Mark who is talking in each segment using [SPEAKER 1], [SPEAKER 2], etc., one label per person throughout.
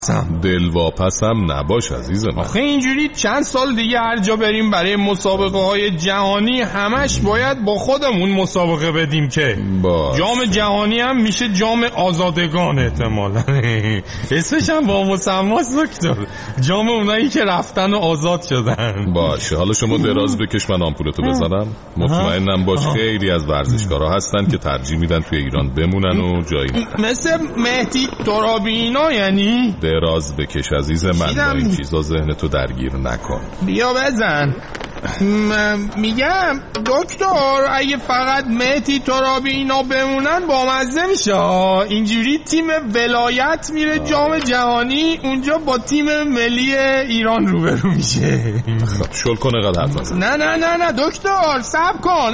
[SPEAKER 1] دلواپسم نباش عزیز من.
[SPEAKER 2] آخه اینجوری چند سال دیگه هر جا بریم برای مسابقه های جهانی همش باید با خودمون مسابقه بدیم که جام جهانی هم میشه جام آزادگان احتمالا. اسمش هم با مسماست دکتر، جام اونایی که رفتن و آزاد شدن.
[SPEAKER 1] باشه حالا شما دراز بکش من آمپولتو بزنم. مطمئنم باش خیلی از ورزشکارا هستن که ترجیح میدن توی ایران بمونن و جایی ندن.
[SPEAKER 2] مثل مهدی ترابی اینا. یعنی
[SPEAKER 1] دراز بکش عزیز من، با این چیزا ذهنتو درگیر نکن.
[SPEAKER 2] بیا بزن. میگم دکتر اگه فقط مهدی ترابی اینا بمونن بامزه میشه. اینجوری تیم ولایت میره جام جهانی، اونجا با تیم ملی ایران روبرو میشه.
[SPEAKER 1] خب شل کن اقدر حرف نزن.
[SPEAKER 2] نه دکتر صبر کن.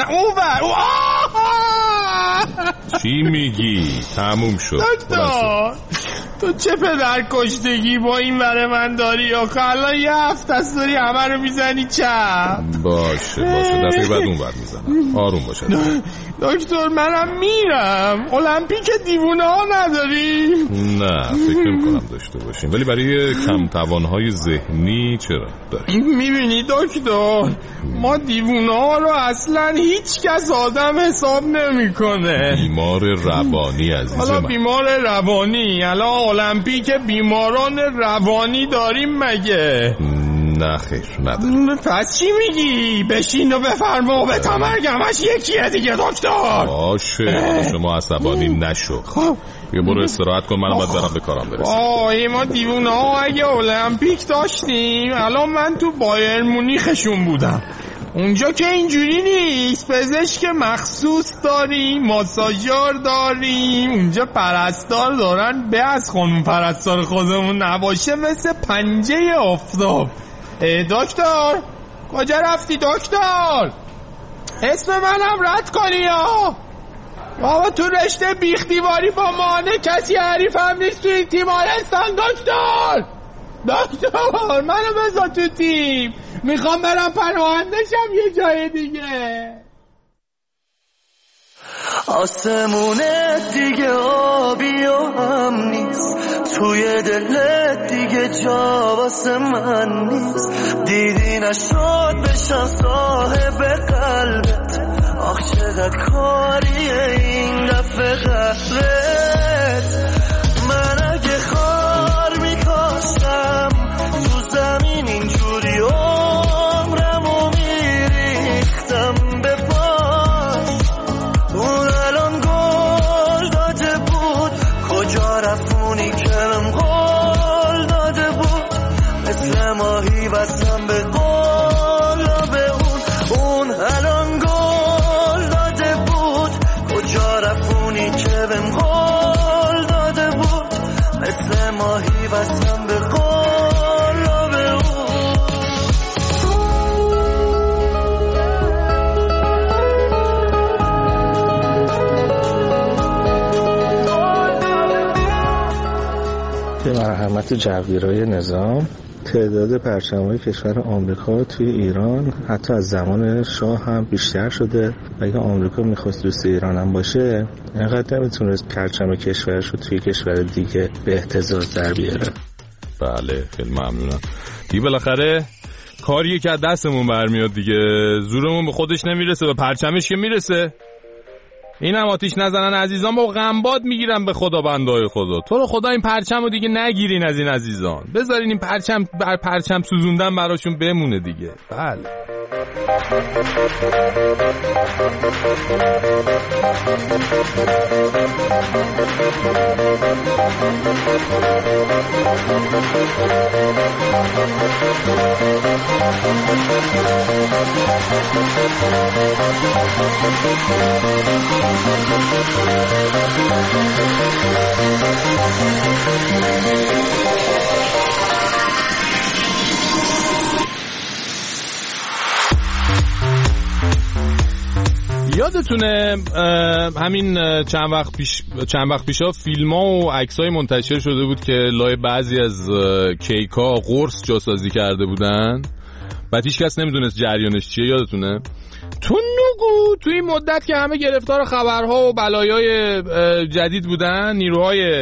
[SPEAKER 1] چی میگی؟ تموم شد
[SPEAKER 2] دکتر. تو چه پدر کشتگی با این وره من داری؟ آخه الان یه هفته است داری همه رو میزنی چپ.
[SPEAKER 1] باشه دفعه بعد اون ور میزنم. آروم باشه
[SPEAKER 2] دکتر منم میرم. المپیک دیوونه ها نداری؟
[SPEAKER 1] نه فکر نمی‌کنم داشته باشیم، ولی برای کم توانهای ذهنی چرا داریم.
[SPEAKER 2] میبینی دکتر ما دیوونه ها رو اصلا هیچ کس آدم حساب نمیکنه.
[SPEAKER 1] بیمار روانی عزیز
[SPEAKER 2] حالا
[SPEAKER 1] من.
[SPEAKER 2] بیمار روانی الان المپیک بیماران روانی داریم مگه؟
[SPEAKER 1] نه خیر نداریم.
[SPEAKER 2] پس چی میگی؟ بشین و بفرما و به تمرگ همش یکیه دیگه دکتر.
[SPEAKER 1] باشه شما عصبانی نشو.
[SPEAKER 2] خب
[SPEAKER 1] بیا برو استراحت کن، منم باید برم به کارم برسم.
[SPEAKER 2] ما دیوونه ها اگه المپیک داشتیم الان من تو بایر مونیخشون بودم. اونجا که اینجوری نیست، پزشک مخصوص داریم، ماساژور داریم، اونجا پرستار دارن. به از خانم پرستار خودمون نباشه مثل پنجه آفتاب. دکتر کجا رفتی دکتر؟ اسم منم رد کنی ها بابا. تو رشته بیختیواری با مانه کسی حریف هم نیست توی تیمارستان. دکتر منو بذار تو تیم، میخوام برم پناهنده شم یه جای دیگه.
[SPEAKER 3] آسمونت دیگه آبی و هم نیست، توی دلت دیگه جا واسه من نیست. دیدی نشد بشم صاحب قلبت، آخ چقدر کاریه این دفعه قلبت. من اگه خار میکاشتم تو زمین اینجوری عمرمو میریختم به پاش. اون الان گل داده بود، کجا رفونی که من قول داده بود. مثل ماهی بستم به قول به اون الان گل داده بود. کجا رفونی که من قول داده بود. مثل ماهی بستم به قول به اون.
[SPEAKER 4] به مرحمت جوگیرای نظام تعداد پرچم‌های کشور آمریکا توی ایران حتی از زمان شاه هم بیشتر شده و اگه آمریکا میخواست دوست ایران هم باشه اینقدر نمیتونست پرچم کشورش رو توی کشور دیگه به اهتزاز در بیاره.
[SPEAKER 1] بله خیلی ممنونم. دیگه بالاخره کاریه که از دستمون برمیاد دیگه، زورمون به خودش نمیرسه، به پرچمش که میرسه. این هم آتیش نزنن عزیزان با غنباد میگیرن به خدا بندای خدا. تو رو خدا این پرچم رو دیگه نگیرین از این عزیزان، بذارین این پرچم بر پرچم سوزوندن براشون بمونه دیگه. بله یادتونه همین چند وقت پیشا فیلم‌ها و عکس‌های منتشر شده بود که لای بعضی از کیک‌ها قرص جاسازی کرده بودن، بعد هیچ کس نمیدونست جریانش چیه. یادتونه؟ تو نگو تو این مدت که همه گرفتار خبرها و بلایای جدید بودن، نیروهای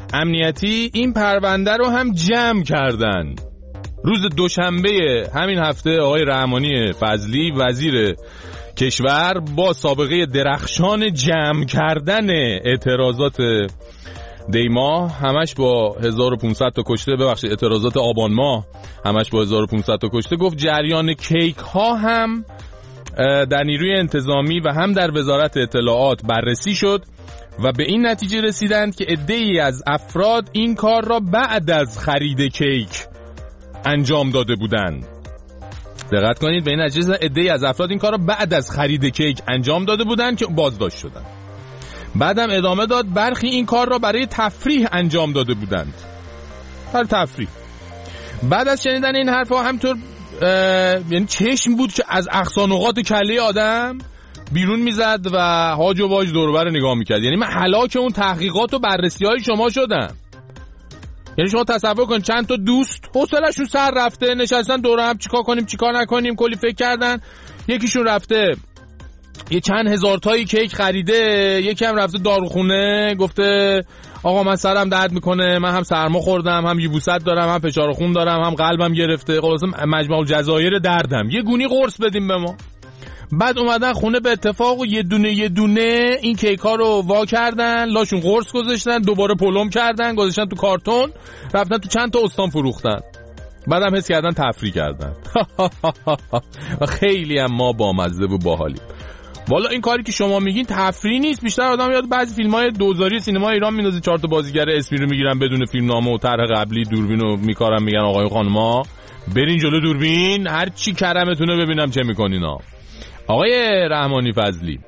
[SPEAKER 1] امنیتی این پرونده رو هم جمع کردن. روز دوشنبه همین هفته آقای رحمانی فضلی وزیر کشور با سابقه درخشان جمع کردن اعتراضات دیماه، همش با 1500 تا کشته، ببخشید اعتراضات آبان ماه همش با 1500 تا کشته، گفت جریان کیک ها هم در نیروی انتظامی و هم در وزارت اطلاعات بررسی شد و به این نتیجه رسیدند که عده‌ای از افراد این کار را بعد از خرید کیک انجام داده بودند. دقت کنید، به این نتیجه عده‌ای از افراد این کار را بعد از خرید کیک انجام داده بودند که بازداشت شدند. بعدم ادامه داد برخی این کار را برای تفریح انجام داده بودند. برای تفریح. بعد از شنیدن این حرفا همطور یعنی چشم بود که از اقصانقاط کله آدم بیرون میزد و هاج و واج دور و بر نگاه میکرد. یعنی من هلاک اون تحقیقات و بررسی‌های شما شدم. یعنی شما تصور کن چند تا دوست حوصله‌شون سر رفته، نشستن دور هم چیکار کنیم چیکار نکنیم، کلی فکر کردن. یکیشون رفته یه چند هزار تایی کیک خریده، یکی هم رفته داروخونه گفته آقا من سرم درد میکنه، من هم سرما خوردم، هم یبوست دارم، هم فشار خون دارم، هم قلبم گرفته، خلاص مجموع الجزایر دردم، یه گونی قرص بدیم به ما. بعد اومدن خونه به اتفاق و یه دونه این کیکا رو وا کردن، لاشون قرص گذاشتن، دوباره پلم کردن، گذاشتن تو کارتون، رفتن تو چند تا استان فروختن. بعدم حس کردن تفریح کردن. و خیلی هم ما بامزه و باحالیم. والا این کاری که شما میگین تفریح نیست، بیشتر آدم یاد بعضی فیلم‌های دوزاری سینما ایران میندازه، 4 تا بازیگر اسمی رو میگیرن بدون فیلمنامه و طرح قبلی، دوربینو میکارن، میگن آقای خانما برین جلو دوربین هر چی کرمتونه ببینم چه میکنینا. آقای رحمانی فضلی،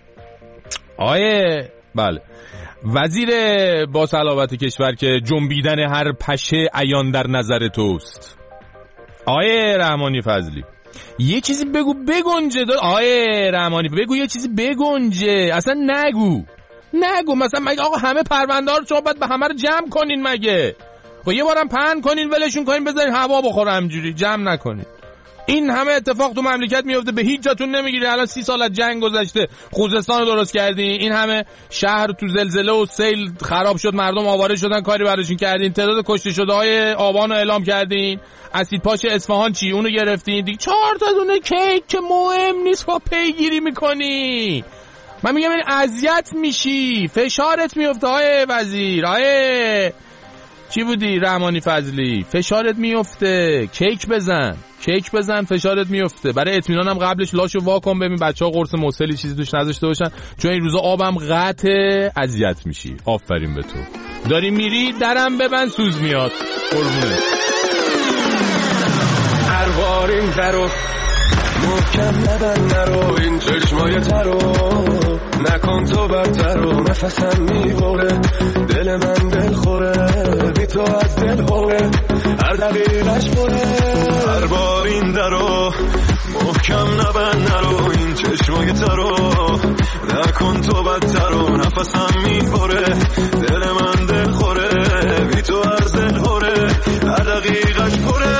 [SPEAKER 1] بله، وزیر با صلابت کشور که جنبیدن هر پشه عیان در نظر توست، آقای رحمانی فضلی یه چیزی بگو بگنجه. آقای رحمانی بگو یه چیزی بگنجه، اصلا نگو مثلا مگه آقا همه پرونده ها رو شما باید به همه رو جمع کنین مگه؟ خب یه بارم پهن کنین ولشون کنین بذارین هوا بخوره، همجوری جمع نکنین. این همه اتفاق تو مملکت میفته به هیچ جاتون نمیگیری. الان 30 سال از جنگ گذشته، خوزستان رو درست کردین، این همه شهر تو زلزله و سیل خراب شد، مردم آواره شدن، کاری براشون کردین، تعداد کشته شده های آبان رو اعلام کردین، اسید پاش اصفهان چی اونو گرفتین دیگه. 4 تا دونه کیک که مهم نیست با پیگیری میکنی. من میگم این اذیت میشی، فشارت میفته های وزیر، های چی بودی رحمانی فضلی، فشارت میفته. کیک بزن فشارت میفته. برای اطمینانم قبلش لاشو واکن ببین بچه‌ها قرص مسلی چیزی توش نذاشته باشن، چون این روزا آبم قطعه، اذیت میشی. آفرین به تو. داری میری درم ببند سوز میاد. قربونت.
[SPEAKER 5] هر بار این درو محکم نبند نرو، این چشمای ترو نکن تو بدترو، نفسم میبره دل من دل خوره، بی تو از دل خوره هر دقیقش بره. هر بار این درو محکم نبند نرو، این چشمای ترو نکن تو بدترو، نفسم میبره دل من دل خوره، بی تو از دل خوره هر دقیقش بره.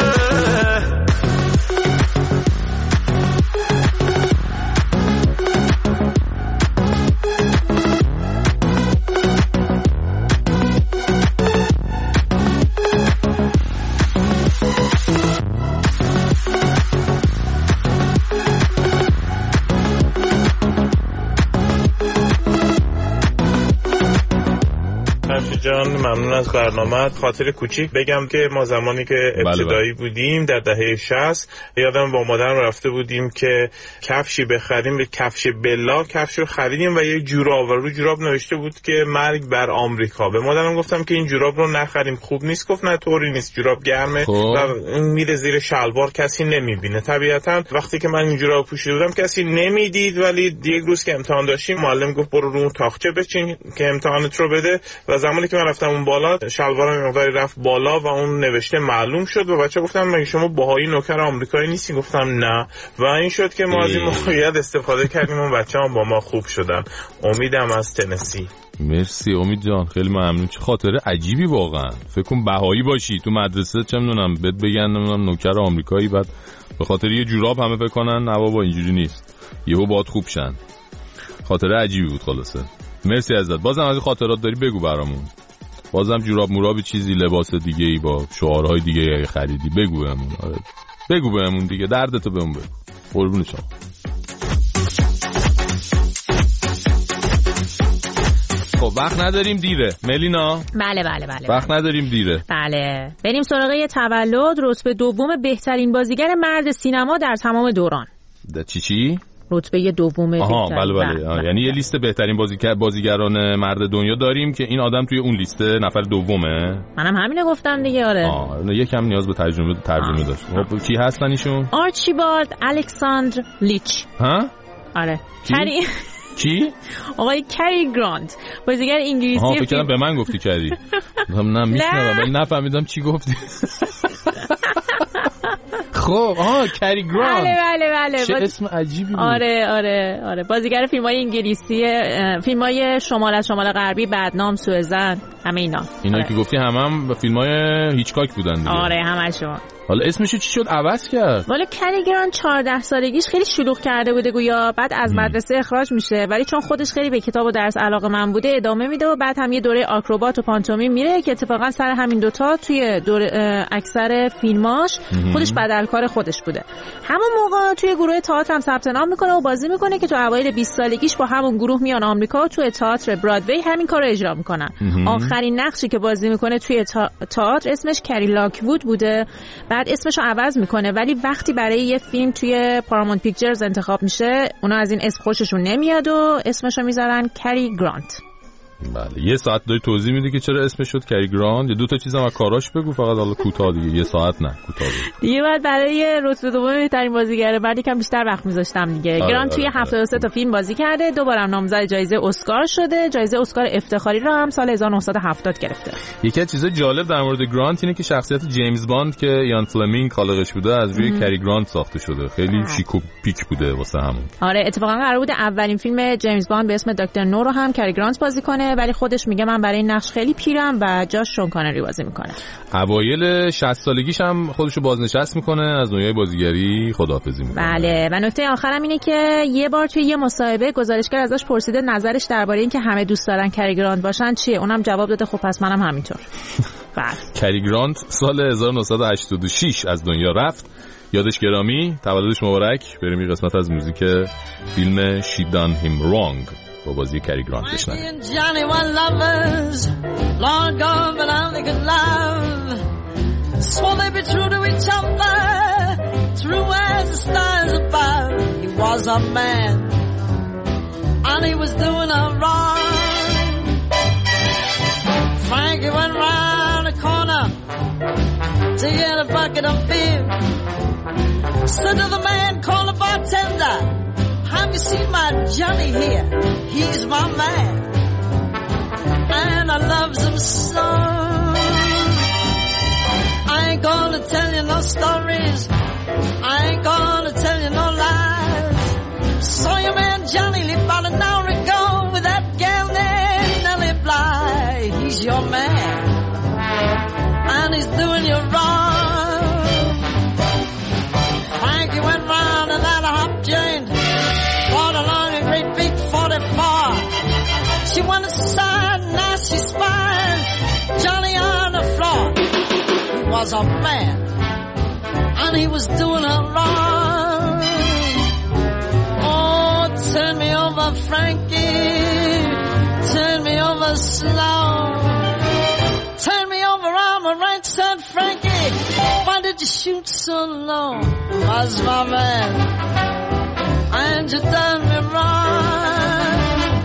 [SPEAKER 2] جان ممنون از برنامه. خاطر کوچیک بگم که ما زمانی که ابتدایی بودیم در دهه 60 یادم با مادرم رفته بودیم که کفشی بخریم، به کفش بلا کفش رو خریدیم و یه جوراب و رو جوراب نوشته بود که مرگ بر آمریکا. به مادرم گفتم که این جوراب رو نخریم، خوب نیست. گفت نه طوری نیست، جوراب گرمه و میره زیر شلوار کسی نمیبینه. طبیعتا وقتی که من این جوراب پوشیده بودم کسی نمیدید، ولی یک روز که امتحان داشتیم معلم گفت برو رو تاقچه بچین که امتحانت رو بده و زمانی که من رفتم اون بالا شلوارم مقداری رفت بالا و اون نوشته معلوم شد و بچه گفتم مگه شما باهایی نوکر آمریکایی نیستی؟ گفتم نه و این شد که ما از این موقعیت استفاده کردیم و بچه‌ها با ما خوب شدن. امیدم از تنسی.
[SPEAKER 1] مرسی امید جان، خیلی ممنون. چه خاطره عجیبی واقعا. فکر کن بهایی باشی تو مدرسه چه میدونم بهت بگن نمیدونم نوکر آمریکایی، بعد به خاطر یه جوراب همه فکر کنن نه بابا اینجوری نیست، یهو باهات خوب شن. خاطره عجیبی بود خلاصه. مرسی ازت. بازم از خاطرات داری بگو برامون. بازم جوراب مرابی چیزی لباس دیگه ای با شعارهای دیگه ای خریدی بگو بهمون. آره بگو بهمون دیگه، دردتو بهمون بگو. قربون شما. خب وقت نداریم دیره ملینا.
[SPEAKER 6] بله.
[SPEAKER 1] وقت نداریم دیره.
[SPEAKER 6] بله بریم سراغ تولد. رتبه دوم بهترین بازیگر مرد سینما در تمام دوران.
[SPEAKER 1] چی؟
[SPEAKER 6] رتبه دوم بهترین.
[SPEAKER 1] بله. یعنی یه لیست بهترین بازیگران مرد دنیا داریم که این آدم توی اون لیسته نفر دومه.
[SPEAKER 6] منم همینو گفتم دیگه. آره
[SPEAKER 1] یکم نیاز به ترجمه داشت. خب کی هستن ایشون؟
[SPEAKER 6] آرچیبالد الکساندر لیچ.
[SPEAKER 1] ها؟
[SPEAKER 6] آره
[SPEAKER 1] کی؟
[SPEAKER 6] آقای کری گرانت، بازیگر انگلیسی.
[SPEAKER 1] فکر کردم به من گفتی کری. نه میشنوم ولی نفهمیدم چی گفتی. خب کری گرانت.
[SPEAKER 6] بله.
[SPEAKER 1] چه اسم عجیبی بود.
[SPEAKER 6] آره بازیگر فیلم‌های انگلیسی، فیلم‌های شمال از شمال غربی، بدنام، سوزن، همه اینا
[SPEAKER 1] که گفتی هم فیلم‌های هیچکاک بودن دیگه.
[SPEAKER 6] آره همشون.
[SPEAKER 1] حالا اسمشو چی شد عوض کرد؟
[SPEAKER 6] والا کری گرانت 14 سالگیش خیلی شلوغ کرده بوده گویا، بعد از مدرسه اخراج میشه، ولی چون خودش خیلی به کتاب و درس علاقه‌مند بوده ادامه میده و بعد هم یه دوره آکروبات و پانتومیم میره که اتفاقا سر همین دوتا توی اکثر فیلماش خودش بدلکار خودش بوده. همون موقع توی گروه تئاتر هم ثبت نام میکنه و بازی میکنه که تو اوایل 20 سالگیش با همون گروه میان آمریکا و توی تئاتر برادوی همین کارو اجرا میکنن. آخرین نقشی که بازی میکنه توی تئاتر اسمش کری لاکوود بوده، بعد اسمشو عوض میکنه، ولی وقتی برای یه فیلم توی پارامونت پیکچرز انتخاب میشه اونا از این اسم خوششون نمیاد و اسمشو میذارن کری گرانت.
[SPEAKER 1] بله یه ساعت داری توضیح میدی که چرا اسمش شد کری گرانت. یه دو تا چیزم از کاراش بگو فقط، حالا کوتاه دیگه. یه ساعت نه کوتاه دیگه بعد
[SPEAKER 6] برای رتبه دوم بهترین بازیگر بعد یکم بیشتر وقت میذاشتم دیگه. گرانت توی 73 تا فیلم بازی کرده، دوبارم نامزد جایزه اسکار شده، جایزه اسکار افتخاری رو هم سال 1970 گرفته.
[SPEAKER 1] یکی از چیزای جالب در مورد گرانت اینه که شخصیت جیمز باند که یان فلمینگ خالقش بوده از روی کری گرانت ساخته شده. خیلی شیک و پیک بوده واسه همون.
[SPEAKER 6] آره اتفاقا قرار بود اولین فیلم جیمز باند به اسم دکتر نو رو هم کری گرانت بازی کنه، ولی خودش میگه من برای این نقش خیلی پیرم و جاش شون کانری بازی میکنه.
[SPEAKER 1] اوایل 60 سالگیش هم خودشو بازنشست میکنه، از دنیای بازیگری خداحافظی میکنه.
[SPEAKER 6] بله و نکته آخرم اینه که یه بار توی یه مصاحبه گزارشگر ازش پرسیده نظرش درباره این که همه دوست دارن کری گرانت باشن چیه، اونم جواب داده خب پس منم همینطور. بله
[SPEAKER 1] کری گرانت سال 1986 از دنیا رفت. یادش گرامی، تولدش مبارک. بریم این قسمت از موزیک فیلم She Done Him Wrong با بازی کری گرانت بشنویم.
[SPEAKER 7] Johnny were lovers, long gone but now they could love. Swore they'd be true to each other, true as the stars above. He was a man, and he was doing her wrong. Frankie went round the corner to get a bucket of beer. Said to the man, call the bartender, have you seen my Johnny here? He's my man, and I loves him so. I ain't gonna tell you no stories, I ain't gonna tell you no lies. Saw your man Johnny live about an hour ago with that gal named Nellie Bly. He's your man, and he's doing you wrong. Frankie went round and had a hop joint, brought along a great big 44. She went aside, now she's spying Johnny on the floor. He was a man, and he was doing her wrong. Oh, turn me over, Frankie, turn me over slow. Turn me over on my right side, Frankie, why did you shoot so low? Was my man, and you done me wrong.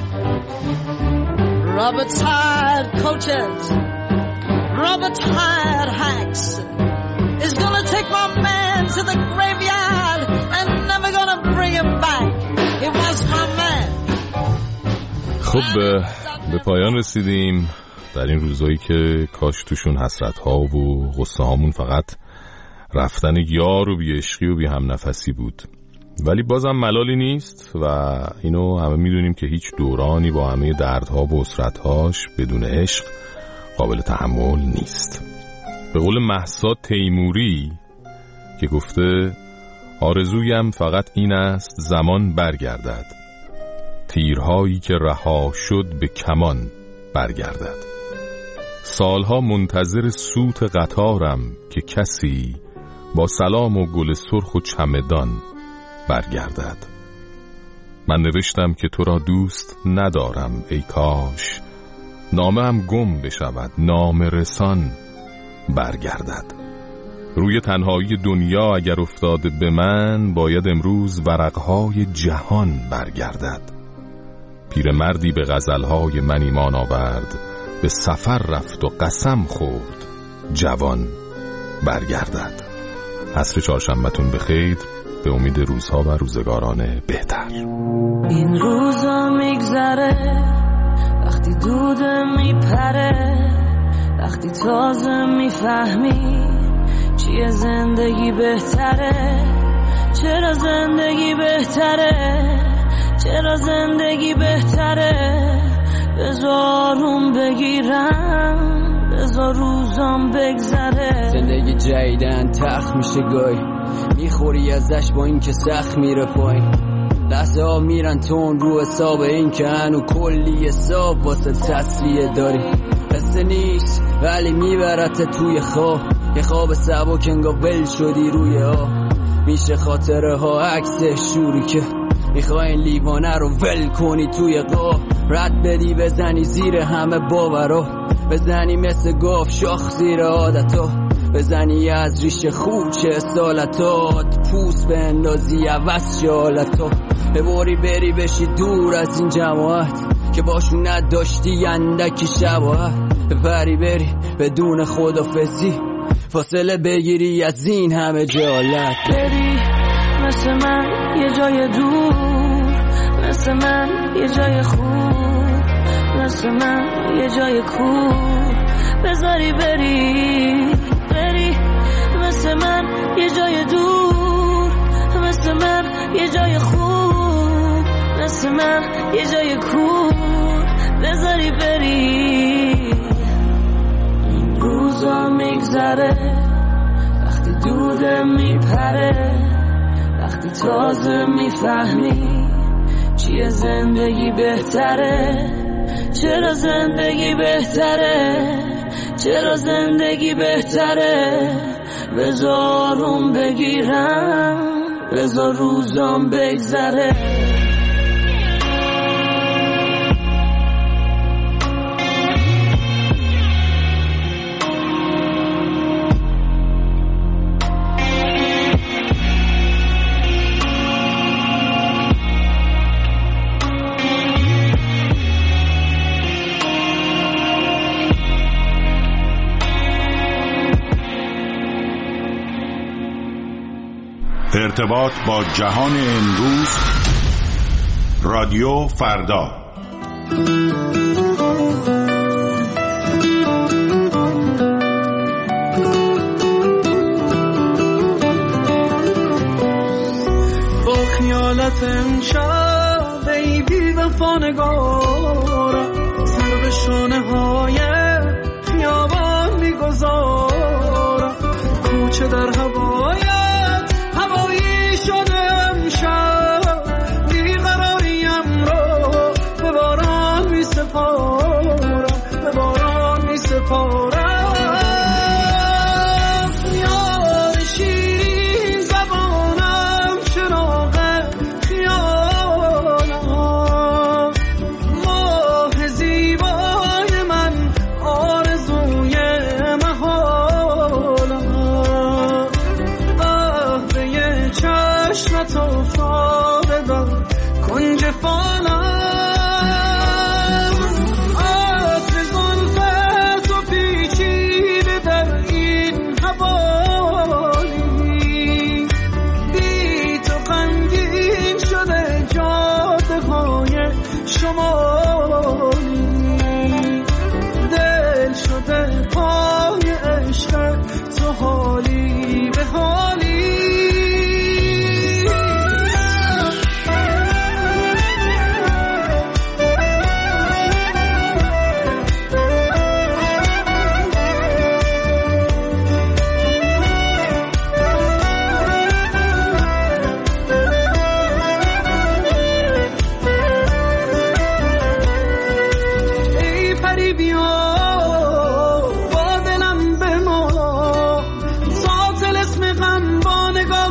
[SPEAKER 7] Rubber-tired coaches, rubber-tired hacks is gonna take my man to the graveyard and never gonna bring him back. It was my man.
[SPEAKER 1] خب به پایان رسیدیم در این روزایی که کاش توشون حسرت ها و غصه هامون فقط رفتن یار و بی عشقی و بی هم نفسی بود، ولی بازم ملالی نیست و اینو همه میدونیم که هیچ دورانی با همه دردها و حسرتهاش بدون عشق قابل تحمل نیست. به قول مهسا تیموری که گفته آرزویم فقط این است زمان برگردد، تیرهایی که رها شد به کمان برگردد. سالها منتظر سوت قطارم که کسی با سلام و گل سرخ و چمدان برگردد. من نوشتم که تو را دوست ندارم ای کاش نامه هم گم بشود، نامه رسان برگردد. روی تنهایی دنیا اگر افتاده به من، باید امروز ورقهای جهان برگردد. پیرمردی به غزلهای من ایمان آورد، به سفر رفت و قسم خورد جوان برگردد. عصر چهارشنبه‌تون بخیر، به امید روزها و روزگاران بهتر.
[SPEAKER 8] این روزا میگذره وقتی دوده میپره، وقتی تازه میفهمی چیه زندگی بهتره. چرا زندگی بهتره، چرا زندگی بهتره. بذار اون بگیرم، بذار روزام بگذره.
[SPEAKER 9] زندگی جدیدن تخت میشه گاهی، میخوری ازش با این که سخت میره پایین. لحظه ها میرن تون رو حساب این که هنو کلی حساب واسه تسلیه داری. قصه نیست ولی میبرت توی خواب، یه خواب سبک انگار ول شدی روی ها. میشه خاطره ها عکس شوری که میخوای این لیوانه رو ول کنی توی قاب. رد بدی بزنی زیر همه باورا، بزنی مثل گاف شاخ زیر عادتا، بزنی از ریش خوچه سالتات، پوست به اندازی عوض شالتا. بباری بری بشی دور از این جماعت که باشون نداشتی اندکی شباهت. ببری بری بدون خدافزی، فاصله بگیری از این همه جالت.
[SPEAKER 8] بری مثل من یه جای دور، مثل من یه جای خوب، مثل من یه جای کور. بذاری بری، بری مثل من یه جای دور، مثل من یه جای خوب، مثل من یه جای کور. بذاری بری. این روزا میگذره وقتی دوده میپره، وقتی تازه میفهمی چیه زندگی بهتره. چرا زندگی بهتره، چرا زندگی بهتره. بذار اون بگیرم، بذار روزام بگذره.
[SPEAKER 10] ارتباط با جهان امروز، رادیو فردا.
[SPEAKER 11] با خیالت امشب ای بی وفا نگارم، سر به شانه های خیابان میگذارم. کوچه در هوای شده امشب، بیقراریم رو به باران می سپارم، به باران می سپارم. یاد شیرین زبانم، چراغ خیالم، ماه زیبای من، آرزوی محالم.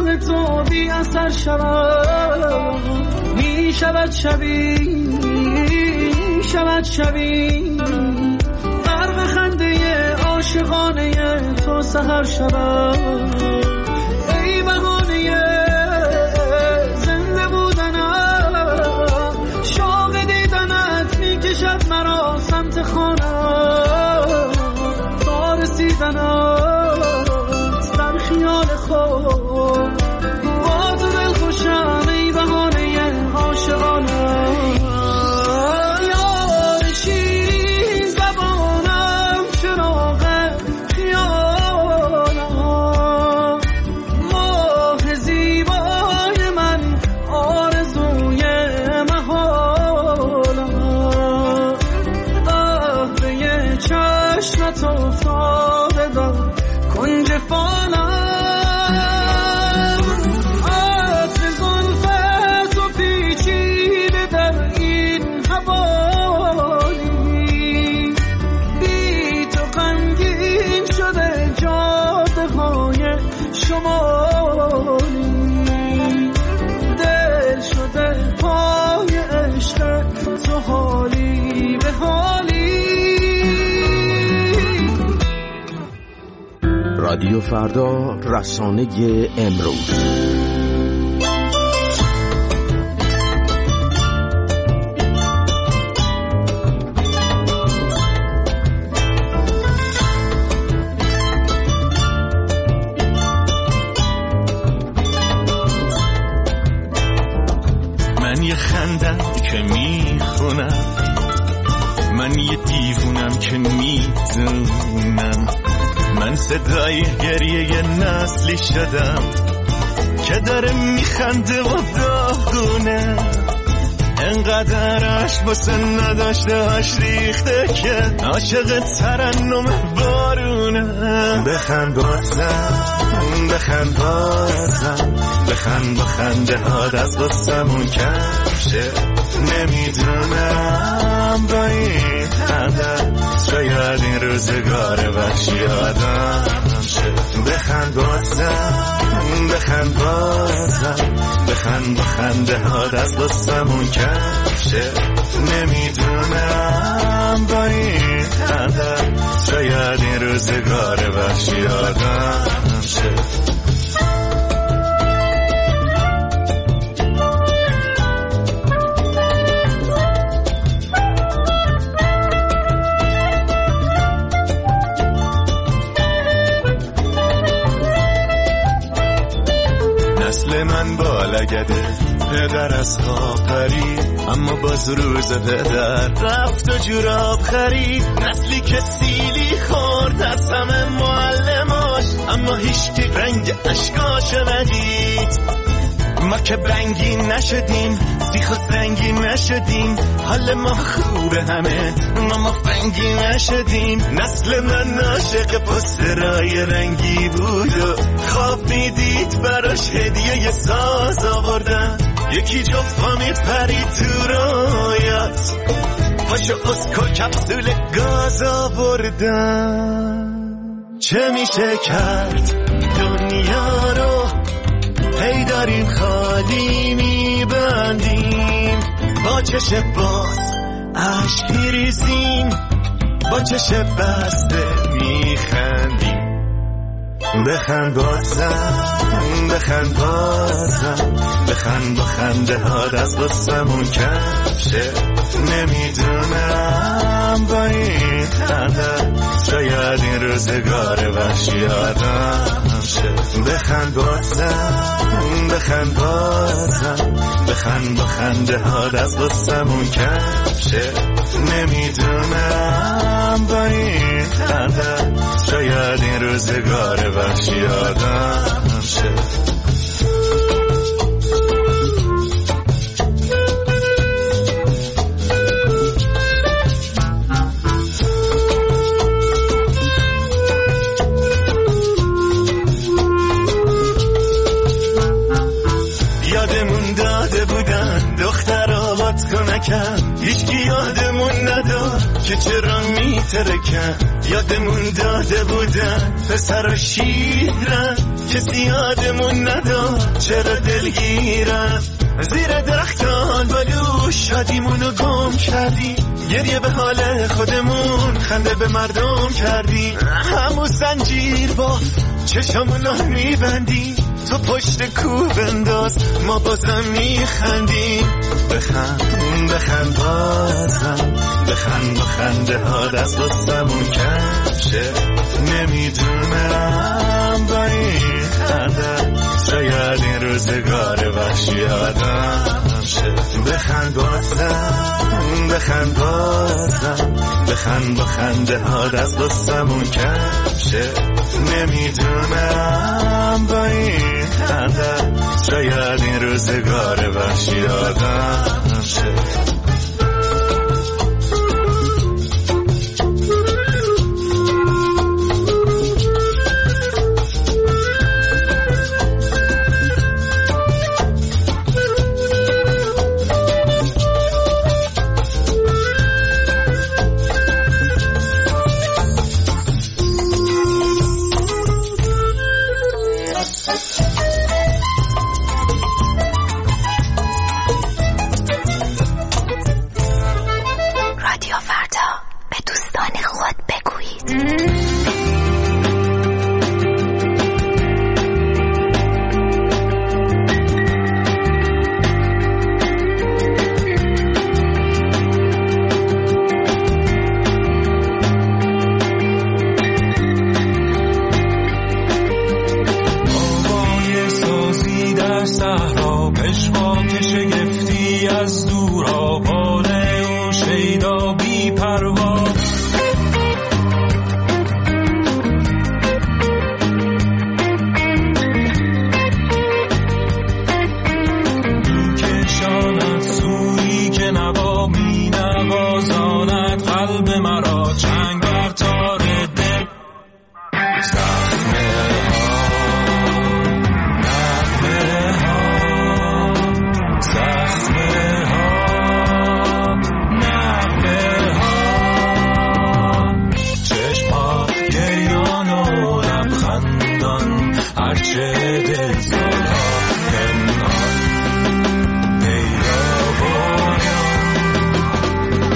[SPEAKER 11] نام تو بی اثر شود، می شود شبی غرق خنده عاشقانه تو سحر شود. ای بهانه زنده بودنم، شوق دیدنت می کشد مرا سمت خانم، تا رسیدنت در خیال خود با تو دل خوشم. ای بهانه عاشقانه
[SPEAKER 12] رادیو فردا، رسانه امروز.
[SPEAKER 13] من یه خندم که میخونم، من یه دیوونم که میدونم، من صدای گریه نسلی شدم که داره میخنده و داغونه، انقدر عشق واسه نداشتهاش ریخته که عاشق ترنم بارونه. بخند بازم بخند با خنده هات از قصمون کشه، نمیدونم با این خنده شاید این روزگار وحشی آدم شه. بخند بازم بخند با خنده هات از قصمون کشه، نمیدونم با این خنده شاید این روزگار وحشی آدم شه. نسل من بالگده، پدر از خواب پرید، اما باز روز پدر رفت و جوراب خرید. نسلی که سیلی خورد از همه معلماش، اما هیچکی رنگ اشکاش ندید. ما که رنگین نشدیم، سیخ و سنگین نشدیم، حال ما خوبه همه ما فنگی نشدیم. نسل من عاشق پسترای رنگی بود و خواب میدید براش هدیه ساز آوردن. یکی جفت پا میپرید تو رویات، پاشو اسکو کپسول گاز آوردن. چه میشه کرد دنیا رو هی داریم خالی میبندیم، با چش باز عشق میریزیم، با چش بسته میخندیم. بخند بازم بخند با خنده هات از قصمون کشه، نمیدونم با این خنده شاید این روزگار وحشی آدم شه. بخند بازم بخند با خنده هات از قصمون کشه، نمیدونم با این خنده شاید این روزگار وحشی آدم شه. یادمون داده بودن دخترها بادکنکن، هیچکی یادمون نداد که چرا میترکن. یادمون داده بودن پسر و شیرن، کسی یادمون نداد چرا دلگیرم زیر درختان بلو شادیمونو گم کردی گریه به حال خودمون خنده به مردم کردی همون زنجیر با چشمونو میبندی تو پشت کوه بنداز ما بازم میخندیم بخند بازم بخند با خنده ها دست بستمون کمشه نمیدونم با این خنده شاید این روزگار وحشی آدم شه بخند بازم بخند با خنده ها دست بستمون کمشه نمیدونم با این خنده شاید این روزگار وحشی آدم شه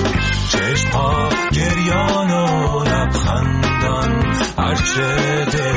[SPEAKER 5] گریان و لبخندان هرچه